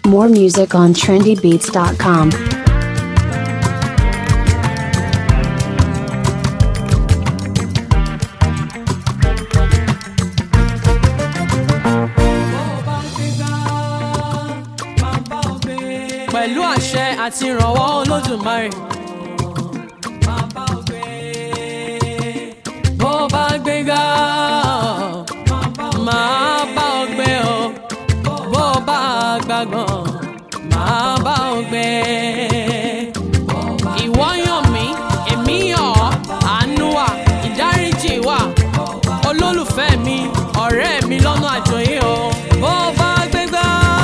More music on trendybeats.com. Pẹ̀lú àṣẹ àti ìrànwọ́ Olódùmarè. Bó bá gbéga, máa bá ọ gbé o. Bó bá gbàgbọ́n, máa bá ọ gbé. Ìwọ yàn mí, èmi yàn ọ́. Àánú wà, ìdáríjì wà. Olólùfẹ́ mi, ọ̀rẹ́ mi lọ́nà àjọyé o. Bó bá gbéga.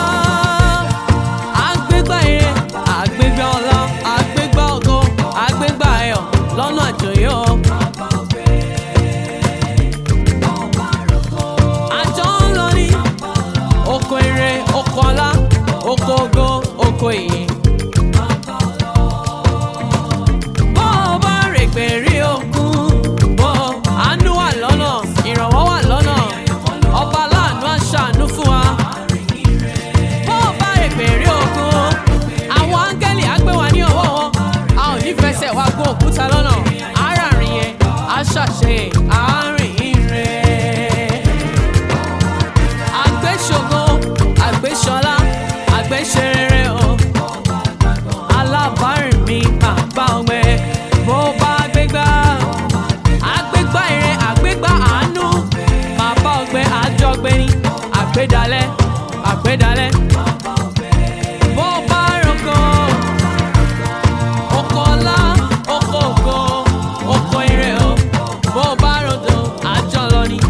Àgbégbá ọlá, àgbégbá ògo, àgbégbá ayọ̀ lọ́nà àjọyọ̀. Àjọ ń lọ ní oko ire, oko ọlá, oko ògo, oko ìyìn. Bó o bá règbè rí okun, bó àánú wà lọ́nà, ìrànwọ́ wà lọ́nà, ọba aláàánú á ṣàánú fún wa. Bó o bá règbè rí okun, àwọn áńgẹ́lì á gbé wa ní ọwọ́ wọn, a ò ní fẹsẹ̀ wá gún òkúta lọ́nà, aráàrin yẹn á ṣàṣe àárín rẹ̀. Àgbéṣògo, àgbéṣọlá, àgbéṣerere o, alábàárìn mi máa bá ọgbẹ. Bó bá gbégbá, àgbégbá ire, àgbégbá àánú, máa bá ọgbẹ àjọgbé ní àgbédalẹ̀, àgbédalẹ̀. Bó bá roko, oko ọlá, oko ògo, oko ire o. Bó bá rodo, àjọ lọ ní.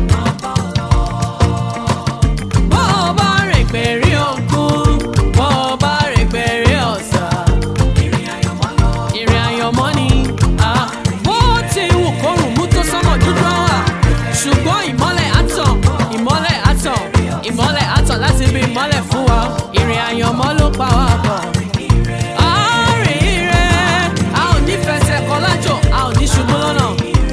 Bó bá règbè rí okun, bó bá règbè rí ọ̀sà, ìrìn àyànmọ́ ni. Bó ti wù kórùn mú tó sánmọ̀ dúdú wà, ṣùgbọ́n ìmọ́lẹ̀ á tàn, ìmọ́lẹ̀ á tàn, ìmọ́lẹ̀ á tàn láti bí ìmọ́lẹ̀ fún wa. Ìrìn àyànmọ́ ló pa wá pọ̀. Àárín rẹ̀, a ò ní fẹsẹ̀ kọ lájò, a ò ní ṣubú lọ́nà.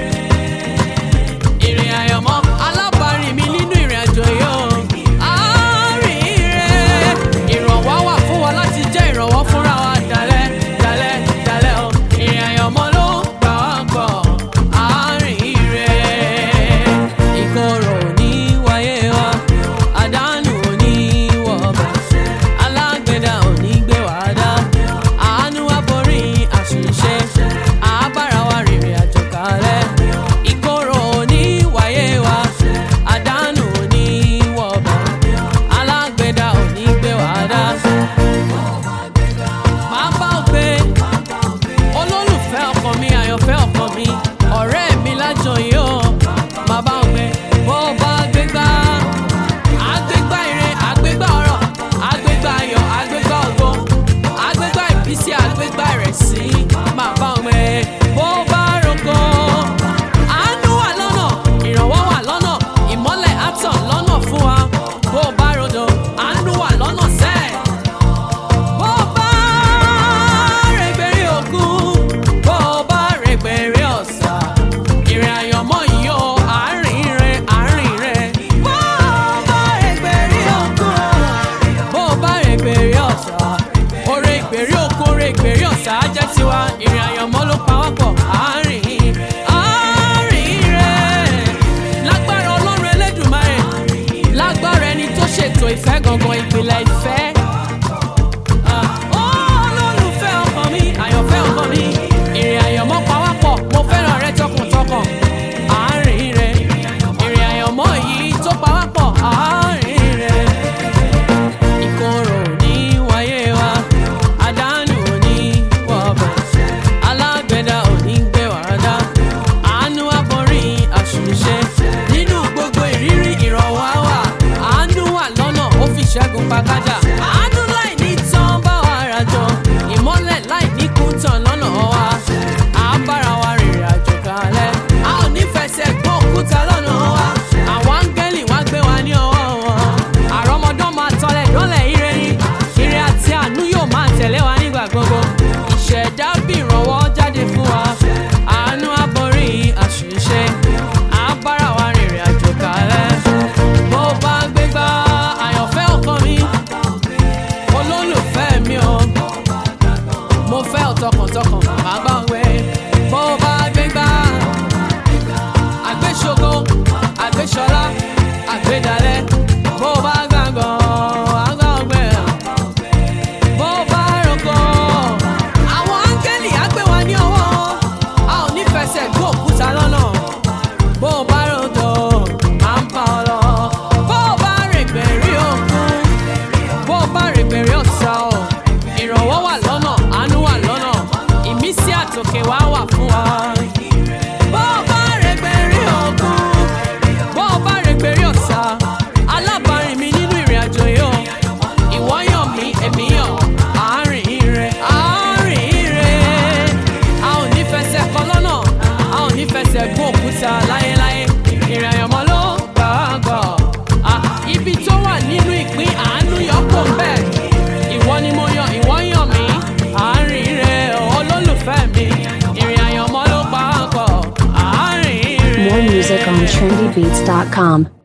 Ìrìn àyànmọ́ alábàárìn mi nínú ìrìn àjò yìí o. Àárín rẹ̀, ìrànwọ́ wà fún wa láti jẹ́ ìrànwọ́ fúnra wa dalẹ̀, dalẹ̀, dalẹ̀ o. Ìrìn àyànmọ́ ló pa wá pọ̀. Àárín rẹ̀, ìkorò ò ní wáyé wa, àdánù ò ní wọ̀bẹ̀, alágbèdá ò ní gbé wá dá. Àánú wá borí àṣìṣe, àbára wa rìnrìn àjò kalẹ̀. Ìkorò ò ní wáyé wa, àdánù ò ní wọ̀bẹ̀, alágbèdá ò ní gbé wá dá. Máa bá ọ gbé, olólùfẹ́ ọkàn mi, àyànfẹ́ ọkàn mi, ọ̀rẹ́ mi lájọyé o. Máa bá ọ gbé, bó bá gbégbá, àgbégbá ire, àgbégbá ọrọ̀, àgbégbá ayọ̀, àgbégbá ògo, àgbégbá ìbísí, àgbégbá ìrẹsì. Máa bá ọ gbé, bó bá roko, àánú wà lọ́nà, ìrànwọ́ wà lọ́nà, ìmọ́lẹ̀ á tàn lọ́nà fún wa. Bó bá rodo, àánú wà lọ́nà sẹ́ẹ̀. Bó bá règbè rí òkun, bó bá règbè rí ọ̀sà, ìrìn àyànmọ́ yìí o, àárín rẹ̀, àárín rẹ̀. Bó bá règbè rí òkun, bó bá règbè rí ọ̀sà, oore ìgbèrí òkun, oore ìgbèrí ọ̀sà á jẹ́ tiwa. Ìrìn àyànmọ́ ló pa wá pọ̀. Àárín, àárín rẹ̀, lágbára Ọlọ́run Elédùmarè, lágbára ẹni tó ṣètò ìfẹ́ gangan, ìpìlẹ̀ ìfẹ́. Olólùfẹ́ ọkàn mi, àyànfẹ́ ọkàn mi, ìrìn àyànmọ́ pa wá pọ̀, mo fẹ́ràn rẹ tọkàntọkàn. Àárín rẹ̀, ìrìn àyànmọ́ yìí tó pa wá pọ̀. Àárín rẹ̀, ìkorò ò ní wáyé wa, àdánù ò ní wọ̀bẹ̀, alágbèdá ò ní gbé wá dá. Àánú á borí àṣìṣe, nínú gbogbo ìrírí ìrànwọ́ wà. Àánú wà lọ́nà, ó fi ṣẹ́gun pàkájà. music on trendybeats.com.